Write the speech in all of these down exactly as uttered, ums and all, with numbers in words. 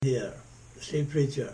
Here, the Sea Preacher.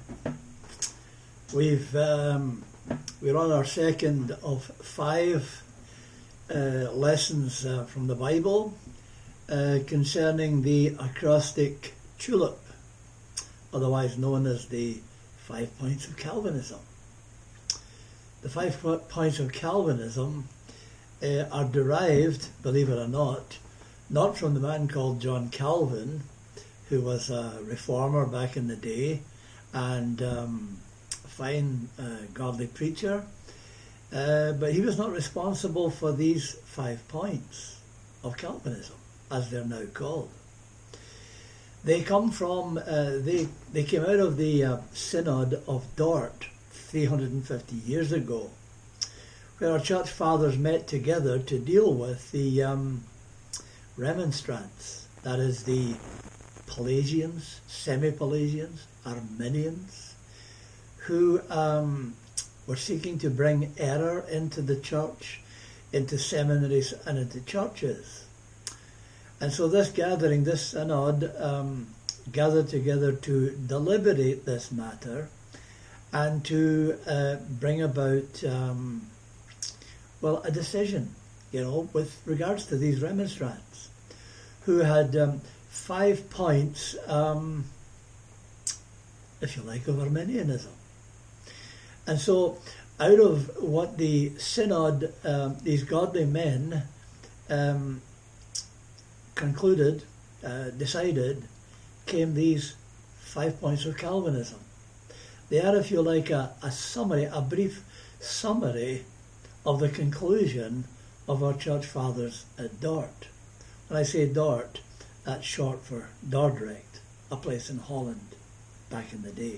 We've um, we're on our second of five uh, lessons uh, from the Bible uh, concerning the acrostic tulip, otherwise known as the five points of Calvinism. The five points of Calvinism uh, are derived, believe it or not, not from the man called John Calvin, who was a reformer back in the day and um, a fine uh, godly preacher, uh, but he was not responsible for these five points of Calvinism, as they're now called. They come from, uh, they, they came out of the uh, Synod of Dort three hundred fifty years ago, where our church fathers met together to deal with the um, remonstrants, that is the Pelagians, semi-Pelagians, Arminians, who um, were seeking to bring error into the church, into seminaries and into churches. And so this gathering, this synod, um, gathered together to deliberate this matter and to uh, bring about, um, well, a decision, you know, with regards to these remonstrants, who had um, five points, um, if you like, of Arminianism. And so out of what the synod, um, these godly men um, concluded, uh, decided, came these five points of Calvinism. They are, if you like, a, a summary, a brief summary of the conclusion of our church fathers at Dort. When I say Dort, that's short for Dordrecht, a place in Holland back in the day.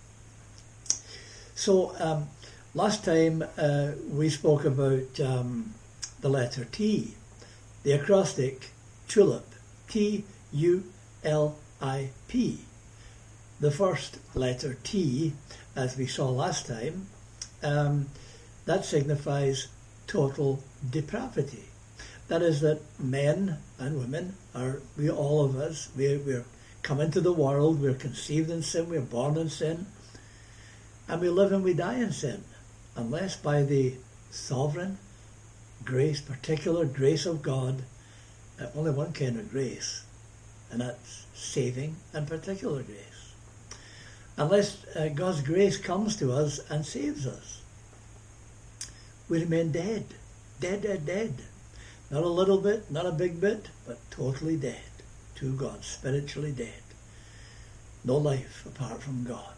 So um, last time uh, we spoke about um, the letter T, the acrostic tulip, T U L I P. The first letter T, as we saw last time, um, that signifies total depravity. That is that men and women, are we all of us, we, we're come into the world, we're conceived in sin, we're born in sin, and we live and we die in sin, unless by the sovereign grace, particular grace of God, uh, only one kind of grace, and that's saving and particular grace. Unless uh, God's grace comes to us and saves us, we remain dead, dead, dead, dead. Not a little bit, not a big bit, but totally dead to God, spiritually dead. No life apart from God.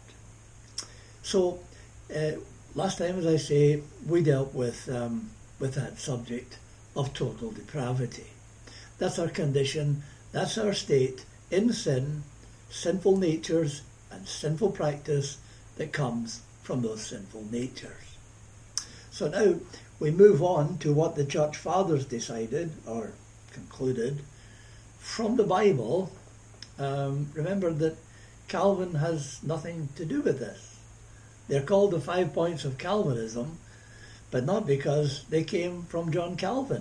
So, uh, last time, as I say, we dealt with um, with that subject of total depravity. That's our condition, that's our state in sin, sinful natures and sinful practice that comes from those sinful natures. So now, we move on to what the church fathers decided or concluded from the Bible. Um, remember that Calvin has nothing to do with this. They're called the five points of Calvinism, but not because they came from John Calvin.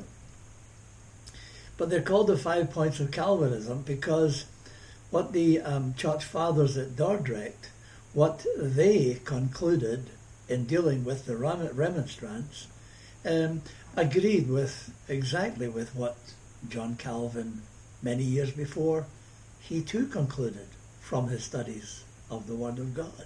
But they're called the five points of Calvinism because what the um, church fathers at Dordrecht, what they concluded in dealing with the remonstrants, Um, agreed with exactly with what John Calvin, many years before, he too concluded from his studies of the Word of God.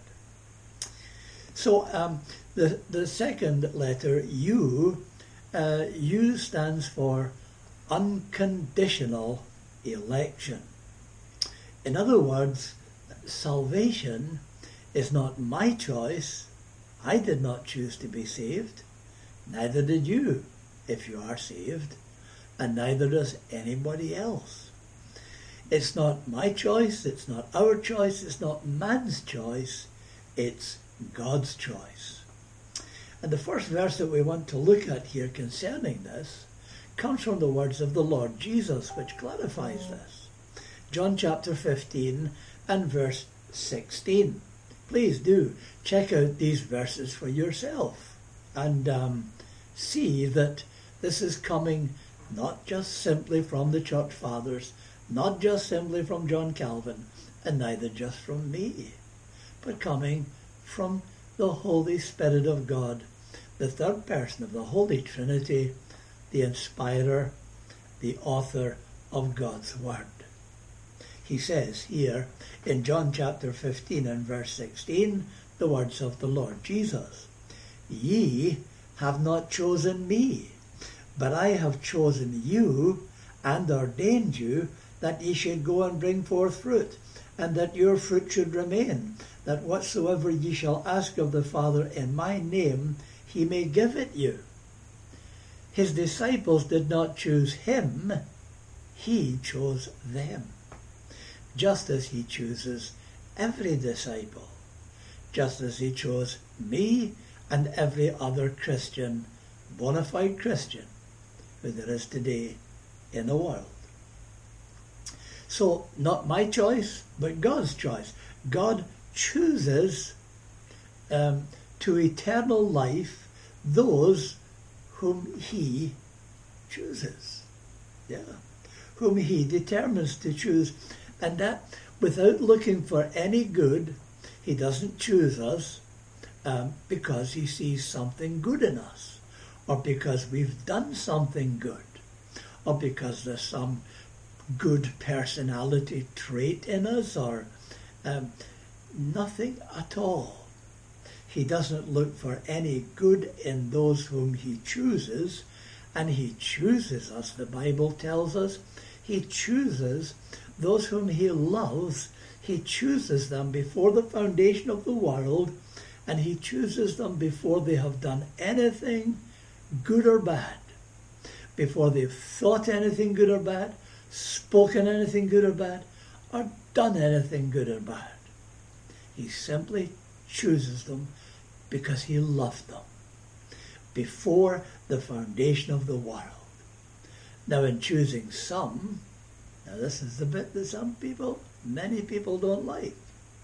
So um, the the second letter, U, uh, U stands for unconditional election. In other words, salvation is not my choice. I did not choose to be saved. Neither did you, if you are saved, and neither does anybody else. It's not my choice, it's not our choice, it's not man's choice, it's God's choice. And the first verse that we want to look at here concerning this comes from the words of the Lord Jesus, which clarifies this. John chapter fifteen and verse sixteen. Please do check out these verses for yourself and um, see that this is coming not just simply from the church fathers, not just simply from John Calvin, and neither just from me, but coming from the Holy Spirit of God, the third person of the Holy Trinity, the inspirer, the author of God's Word. He says here in John chapter fifteen and verse sixteen, the words of the Lord Jesus, "Ye have not chosen me, but I have chosen you and ordained you that ye should go and bring forth fruit, and that your fruit should remain, that whatsoever ye shall ask of the Father in my name, he may give it you." His disciples did not choose him, he chose them, just as he chooses every disciple, just as he chose me and every other Christian, bona fide Christian, who there is today in the world. So, not my choice, but God's choice. God chooses um, to eternal life those whom he chooses. Yeah. Whom he determines to choose. And that, without looking for any good, he doesn't choose us um, because he sees something good in us, or because we've done something good, or because there's some good personality trait in us, or um, nothing at all. He doesn't look for any good in those whom he chooses, and he chooses us, the Bible tells us. He chooses those whom he loves. He chooses them before the foundation of the world, and he chooses them before they have done anything good or bad, before they've thought anything good or bad, spoken anything good or bad, or done anything good or bad. He simply chooses them because he loved them before the foundation of the world. Now, in choosing some, now this is the bit that some people, many people don't like.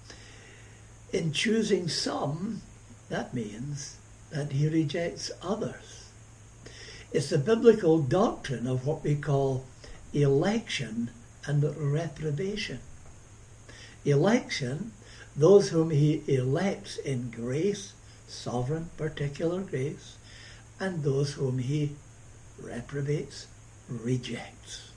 In choosing some, that means that he rejects others. It's the biblical doctrine of what we call election and reprobation. Election, those whom he elects in grace, sovereign, particular grace, and those whom he reprobates, rejects.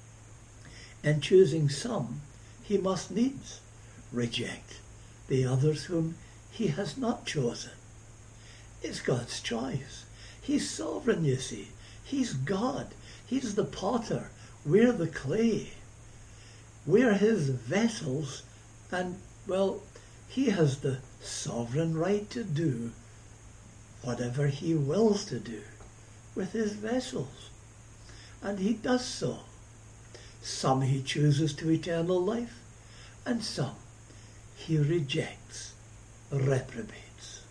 In choosing some, he must needs reject the others whom he has not chosen. It's God's choice. He's sovereign, you see. He's God. He's the potter. We're the clay. We're his vessels, and, well, he has the sovereign right to do whatever he wills to do with his vessels. And he does so. Some he chooses to eternal life, and some he rejects, reprobates.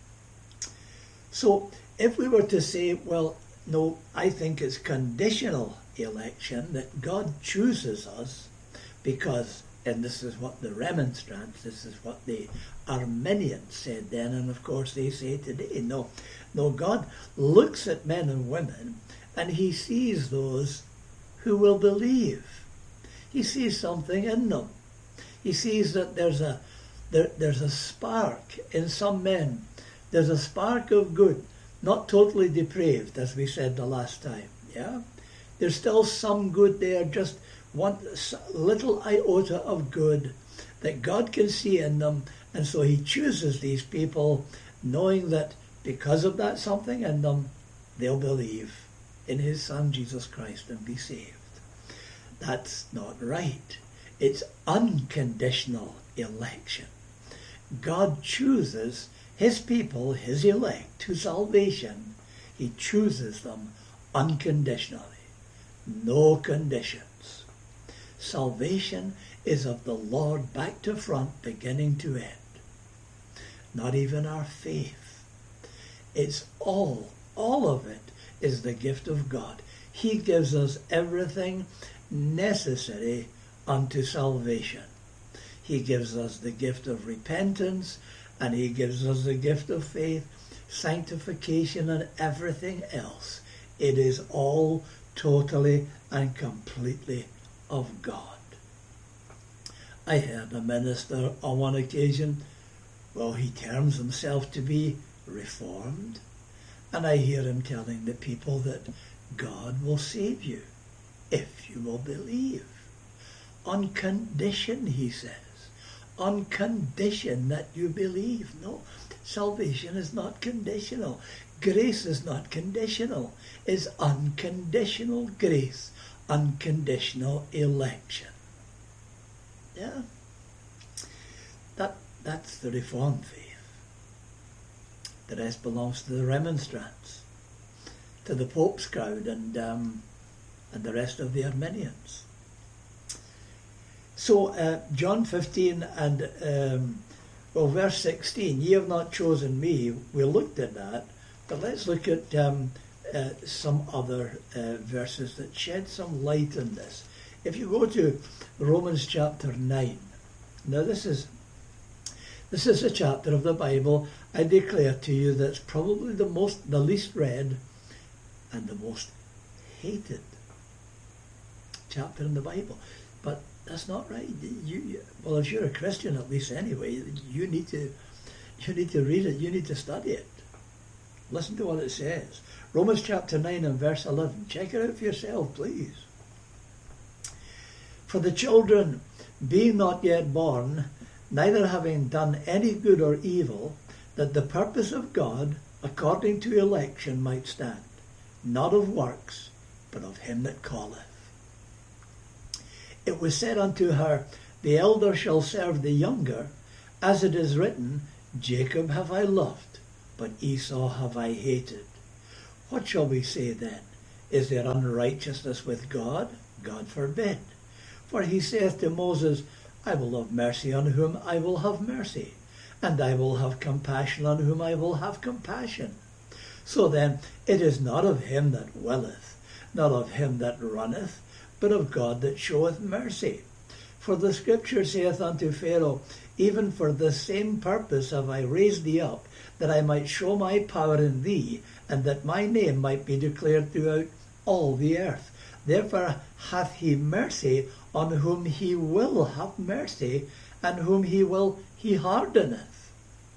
So if we were to say, well, no, I think it's conditional election, that God chooses us because, and this is what the Remonstrants, this is what the Arminians said then, and of course they say today, no, no, God looks at men and women and he sees those who will believe. He sees something in them. He sees that there's a there, there's a spark in some men. There's a spark of good, not totally depraved, as we said the last time. Yeah, there's still some good there, just one little iota of good that God can see in them, and so he chooses these people, knowing that because of that something in them, they'll believe in his Son Jesus Christ and be saved. That's not right. It's unconditional election. God chooses his people, his elect, to salvation. He chooses them unconditionally. No conditions. Salvation is of the Lord back to front, beginning to end. Not even our faith. It's all, all of it is the gift of God. He gives us everything necessary unto salvation. He gives us the gift of repentance, and he gives us the gift of faith, sanctification, and everything else. It is all totally and completely of God. I heard a minister on one occasion, well, he terms himself to be reformed, and I hear him telling the people that God will save you if you will believe. On condition, he says. On condition that you believe. No, salvation is not conditional. Grace is not conditional. It's unconditional grace, unconditional election. Yeah. That that's the Reformed faith. The rest belongs to the Remonstrants, to the Pope's crowd, and um, and the rest of the Arminians. So uh, John fifteen and um, well, verse sixteen. Ye have not chosen me. We looked at that, but let's look at um, uh, some other uh, verses that shed some light on this. If you go to Romans chapter nine, now this is this is a chapter of the Bible, I declare to you, that's probably the most, the least read, and the most hated chapter in the Bible. But that's not right. You, you, well, if you're a Christian, at least anyway, you need to you need to read it. You need to study it. Listen to what it says. Romans chapter nine and verse eleven. Check it out for yourself, please. For the children, being not yet born, neither having done any good or evil, that the purpose of God, according to election, might stand, not of works, but of him that calleth. It was said unto her, the elder shall serve the younger, as it is written, Jacob have I loved, but Esau have I hated. What shall we say then? Is there unrighteousness with God? God forbid. For he saith to Moses, I will have mercy on whom I will have mercy, and I will have compassion on whom I will have compassion. So then it is not of him that willeth, not of him that runneth, but of God that showeth mercy. For the scripture saith unto Pharaoh, even for the same purpose have I raised thee up, that I might show my power in thee, and that my name might be declared throughout all the earth. Therefore hath he mercy on whom he will have mercy, and whom he will he hardeneth.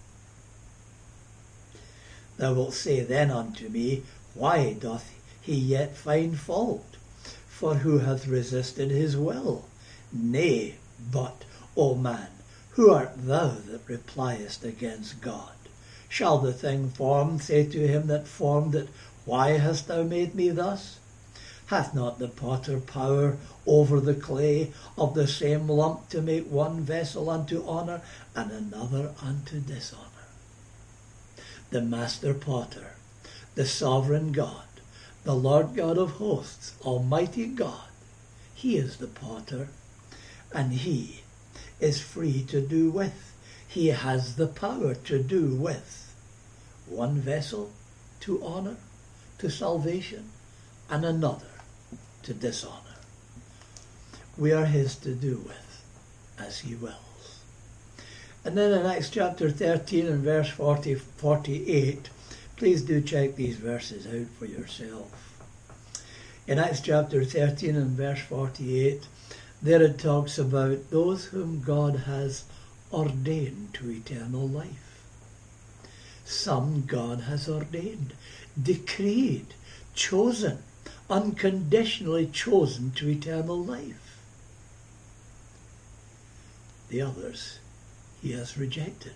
Thou wilt say then unto me, why doth he yet find fault? For who hath resisted his will? Nay, but, O man, who art thou that repliest against God? Shall the thing formed say to him that formed it, why hast thou made me thus? Hath not the potter power over the clay of the same lump to make one vessel unto honour and another unto dishonour? The master potter, the sovereign God, the Lord God of hosts, Almighty God, he is the potter, and he is free to do with, he has the power to do with one vessel to honour, to salvation, and another to dishonour. We are his to do with as he wills. And then in Acts chapter thirteen and verse forty, forty-eight, please do check these verses out for yourself. In Acts chapter thirteen and verse forty-eight, there it talks about those whom God has ordained to eternal life. Some God has ordained, decreed, chosen, unconditionally chosen to eternal life. The others he has rejected.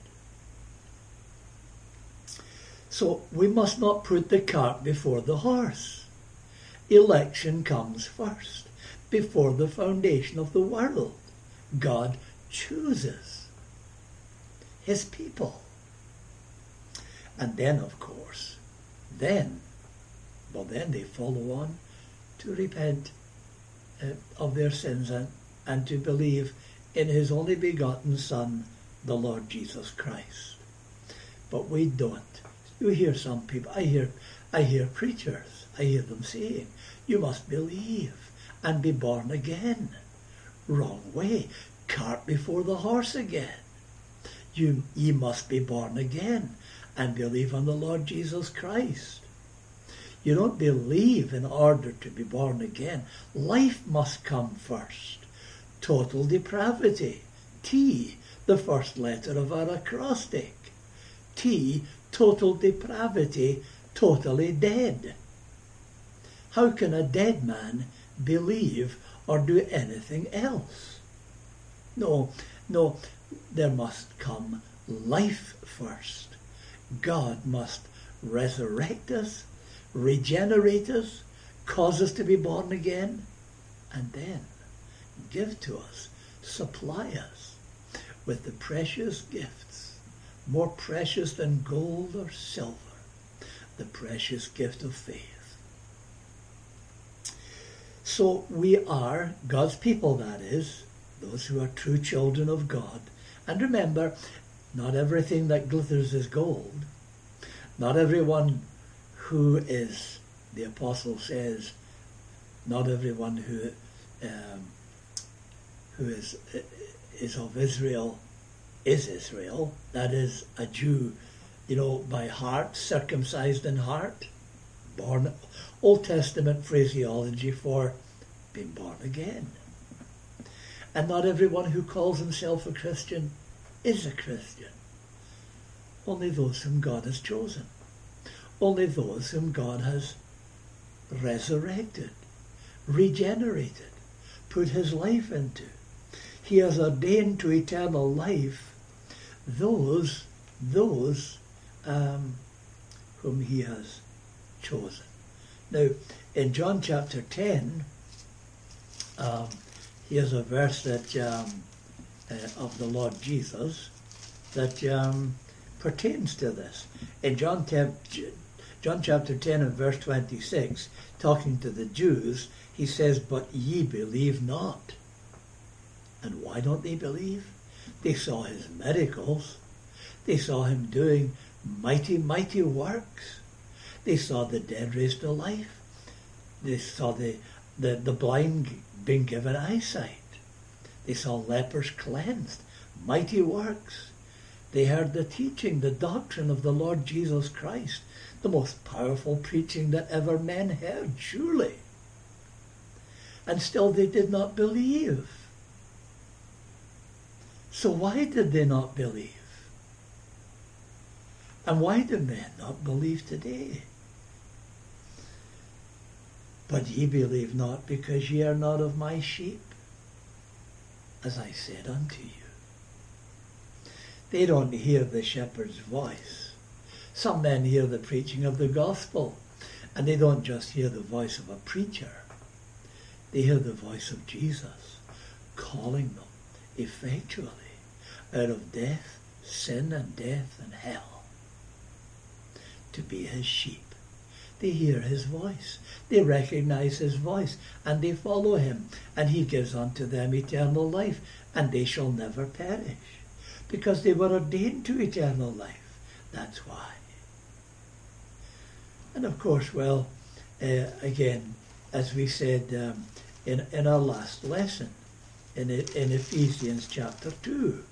So we must not put the cart before the horse. Election comes first. Before the foundation of the world, God chooses his people. And then, of course, then, well then they follow on to repent uh, of their sins and, and to believe in his only begotten Son, the Lord Jesus Christ. But we don't. You hear some people, I hear, I hear preachers, I hear them saying, you must believe and be born again. Wrong way. Cart before the horse again. You, ye must be born again and believe on the Lord Jesus Christ. You don't believe in order to be born again. Life must come first. Total depravity. T, the first letter of our acrostic. T, total depravity, totally dead. How can a dead man believe or do anything else? No, no, there must come life first. God must resurrect us, regenerate us, cause us to be born again, and then give to us, supply us with the precious gifts, more precious than gold or silver, the precious gift of faith. So we are God's people, that is, those who are true children of God. And remember, not everything that glitters is gold. Not everyone who is, the apostle says, not everyone who um, who is is of Israel is Israel. That is a Jew, you know, by heart, circumcised in heart, born, Old Testament phraseology for being born again. And not everyone who calls himself a Christian is a Christian. Only those whom God has chosen. Only those whom God has resurrected, regenerated, put his life into. He has ordained to eternal life those, those um, whom he has chosen. Now, in John chapter ten, um, here's a verse that um, uh, of the Lord Jesus that um, pertains to this. In John ten, John chapter ten and verse twenty-six, talking to the Jews, he says, "But ye believe not." And why don't they believe? They saw his miracles. They saw him doing mighty, mighty works. They saw the dead raised to life. They saw the, the, the blind being given eyesight. They saw lepers cleansed. Mighty works. They heard the teaching, the doctrine of the Lord Jesus Christ, the most powerful preaching that ever men heard, surely. And still they did not believe. So why did they not believe? And why do men not believe today? But ye believe not, because ye are not of my sheep, as I said unto you. They don't hear the shepherd's voice. Some men hear the preaching of the gospel, and they don't just hear the voice of a preacher. They hear the voice of Jesus calling them effectually out of death, sin and death and hell to be his sheep. They hear his voice. They recognize his voice, and they follow him, and he gives unto them eternal life, and they shall never perish, because they were ordained to eternal life. That's why. And of course, well, uh, again, as we said um, in, in our last lesson, in, in Ephesians chapter two,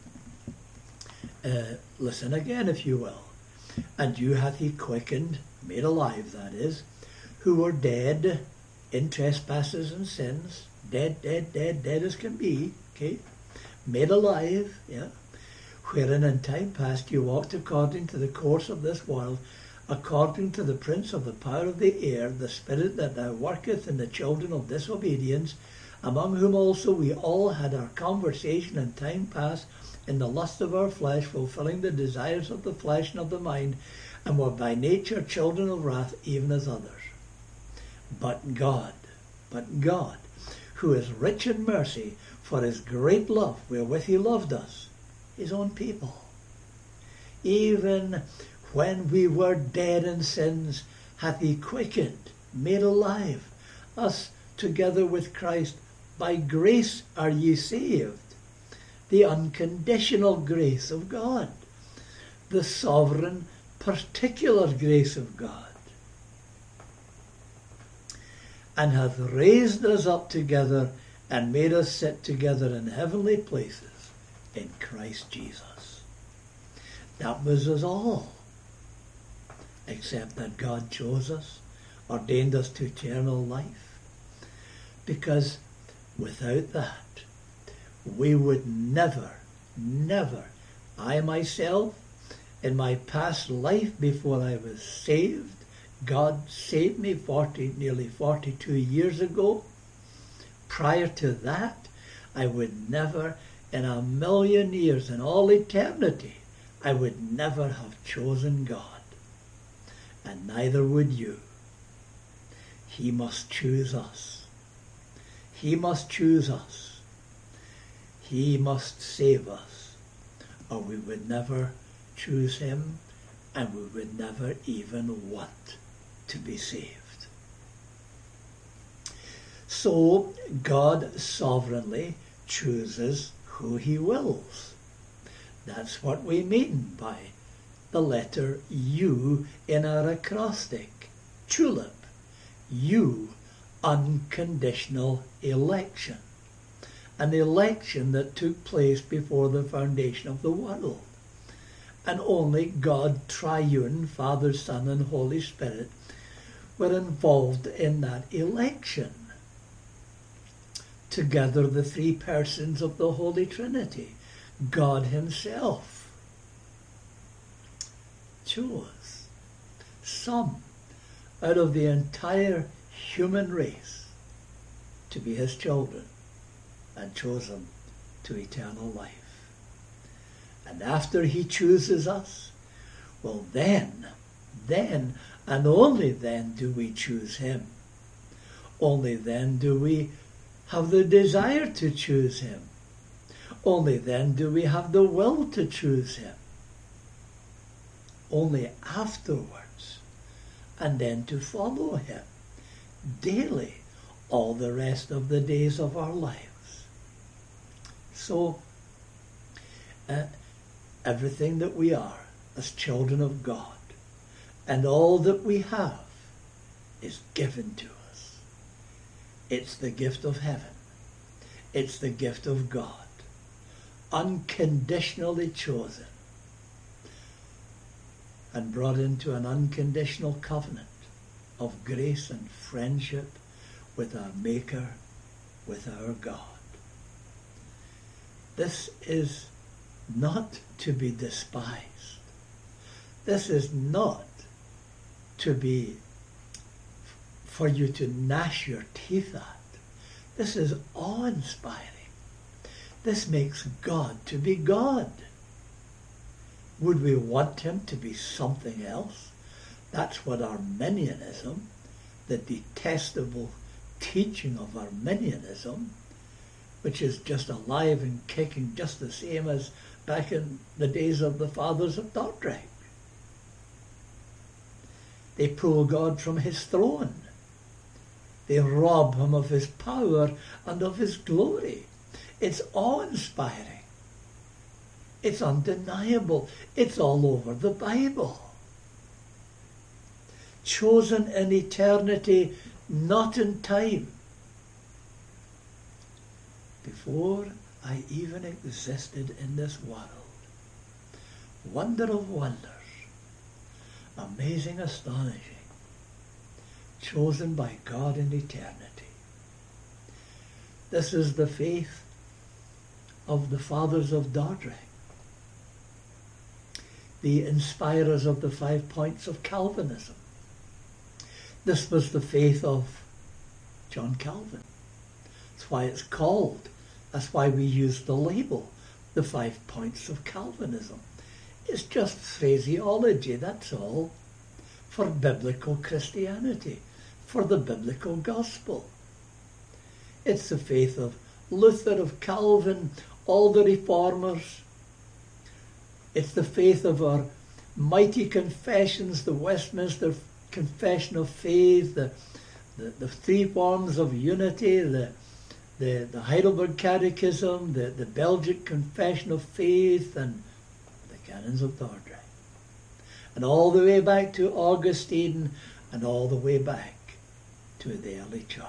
uh, listen again, if you will. "And you hath he quickened," made alive, that is, "who were dead in trespasses and sins," dead, dead, dead, dead as can be, okay, made alive, yeah, "wherein in time past you walked according to the course of this world, according to the prince of the power of the air, the spirit that now worketh in the children of disobedience, among whom also we all had our conversation in time past, in the lust of our flesh, fulfilling the desires of the flesh and of the mind, and were by nature children of wrath, even as others. But God, but God, who is rich in mercy, for his great love wherewith he loved us, his own people, even when we were dead in sins, hath he quickened, made alive, us together with Christ. By grace are ye saved." The unconditional grace of God. The sovereign, particular grace of God. "And hath raised us up together, and made us sit together in heavenly places in Christ Jesus." That was us all. Except that God chose us, ordained us to eternal life. Because without that, we would never, never, I myself, in my past life before I was saved, God saved me forty, nearly forty-two years ago. Prior to that, I would never, in a million years, in all eternity, I would never have chosen God. And neither would you. He must choose us. He must choose us. He must save us, or we would never choose him, and we would never even want to be saved. So God sovereignly chooses who he wills. That's what we mean by the letter U in our acrostic. TULIP. U, unconditional election. An election that took place before the foundation of the world. And only God triune, Father, Son, and Holy Spirit, were involved in that election. Together, the three persons of the Holy Trinity, God himself, chose some out of the entire human race to be his children and chose them to eternal life. And after he chooses us, well then, then and only then do we choose him. Only then do we have the desire to choose him. Only then do we have the will to choose him. Only afterwards, and then to follow him daily all the rest of the days of our lives. So, uh, everything that we are as children of God and all that we have is given to us. It's the gift of heaven. It's the gift of God. Unconditionally chosen and brought into an unconditional covenant of grace and friendship with our Maker, with our God. This is not to be despised. This is not to be for you to gnash your teeth at. This is awe-inspiring. This makes God to be God. Would we want him to be something else? That's what Arminianism, the detestable teaching of Arminianism, which is just alive and kicking just the same as back in the days of the fathers of Dordrecht. They pull God from his throne. They rob him of his power and of his glory. It's awe-inspiring. It's undeniable. It's all over the Bible. Chosen in eternity, not in time. Before I even existed in this world. Wonder of wonders. Amazing, astonishing. Chosen by God in eternity. This is the faith of the fathers of Dordrecht, the inspirers of the five points of Calvinism. This was the faith of John Calvin. That's why it's called, that's why we use the label, the five points of Calvinism. It's just phraseology, that's all, for biblical Christianity, for the biblical gospel. It's the faith of Luther, of Calvin, all the reformers. It's the faith of our mighty confessions, the Westminster Confession of Faith, the, the, the three forms of unity, the, the, the Heidelberg Catechism, the, the Belgic Confession of Faith, and the Canons of Dordrecht. And all the way back to Augustine, and all the way back to the early church.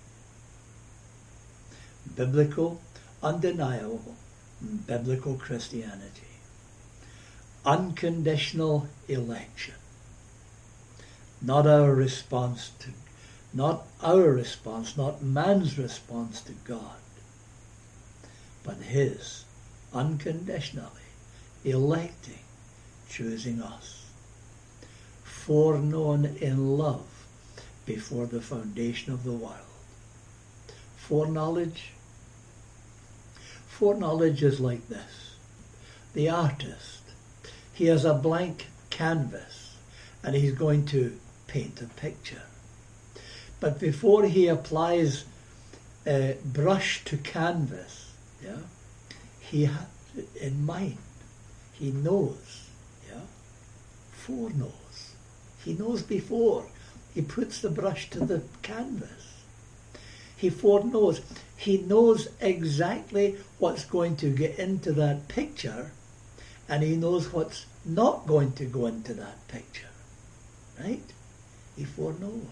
Biblical, undeniable, biblical Christianity. Unconditional election. Not our response to, not our response, not man's response to God, but his, unconditionally, electing, choosing us, foreknown in love before the foundation of the world. Foreknowledge? Foreknowledge is like this. The artist, he has a blank canvas and he's going to paint a picture. But before he applies a brush to canvas, yeah, he has it in mind. He knows, yeah, foreknows. He knows before he puts the brush to the canvas. He foreknows. He knows exactly what's going to get into that picture, and he knows what's not going to go into that picture. Right? He foreknows.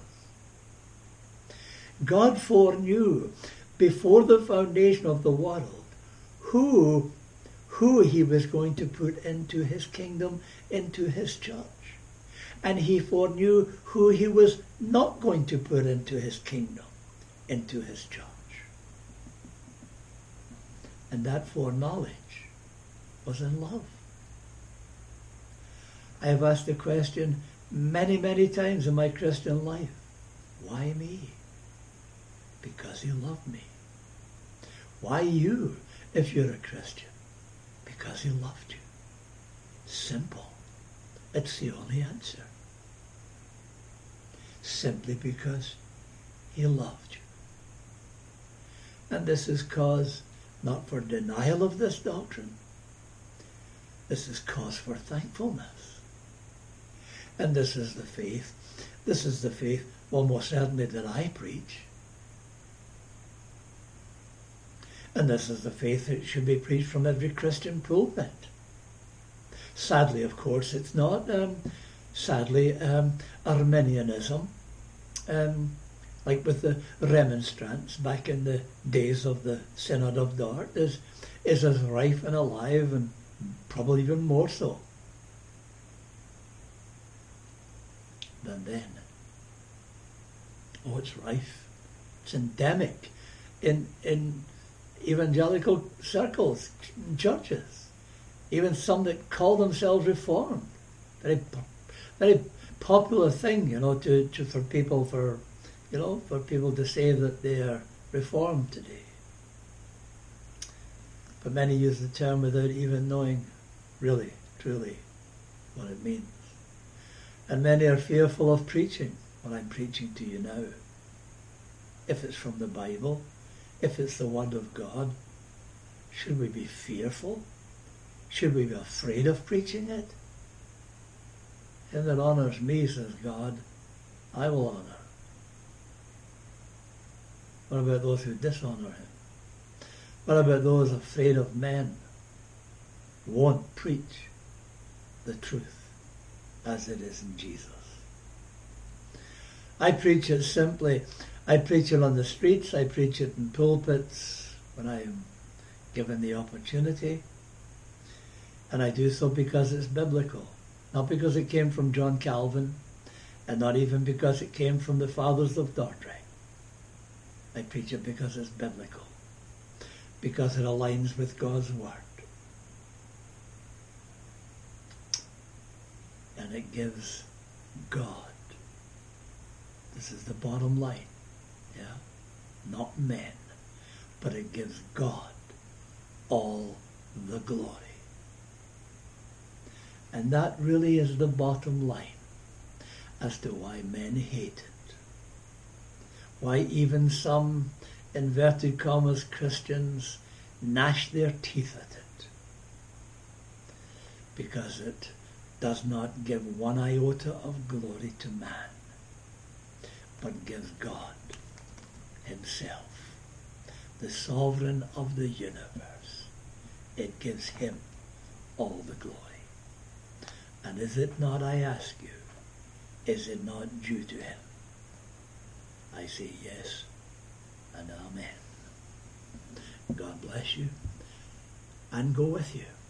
God foreknew before the foundation of the world who, who he was going to put into his kingdom, into his church. And he foreknew who he was not going to put into his kingdom, into his church. And that foreknowledge was in love. I have asked the question many, many times in my Christian life, why me? Because he loved me. Why you, if you're a Christian? Because he loved you. Simple. It's the only answer. Simply because he loved you. And this is cause not for denial of this doctrine. This is cause for thankfulness. And this is the faith. This is the faith, well, most certainly that I preach. And this is the faith that should be preached from every Christian pulpit. Sadly, of course, it's not. Um, sadly, um, Arminianism, um, like with the Remonstrants back in the days of the Synod of Dort, is, is as rife and alive, and probably even more so than then. Oh, it's rife. It's endemic in in evangelical circles, churches, even some that call themselves Reformed. Very, very popular thing, you know, to, to for people for, you know, for people to say that they are Reformed today. But many use the term without even knowing, really, truly, what it means. And many are fearful of preaching what I'm preaching to you now. If it's from the Bible, if it's the Word of God, should we be fearful? Should we be afraid of preaching it? Him that honours me, says God, I will honour. What about those who dishonour him? What about those afraid of men? Won't preach the truth as it is in Jesus. I preach it simply. I preach it on the streets. I preach it in pulpits when I am given the opportunity. And I do so because it's biblical. Not because it came from John Calvin, and not even because it came from the fathers of doctrine. I preach it because it's biblical. Because it aligns with God's Word. And it gives God. This is the bottom line. Yeah? Not men. But it gives God all the glory. And that really is the bottom line as to why men hate it. Why even some, inverted commas, Christians gnash their teeth at it. Because it does not give one iota of glory to man, but gives God himself, the sovereign of the universe. It gives him all the glory. And is it not, I ask you, is it not due to him? I say yes and amen. God bless you and go with you.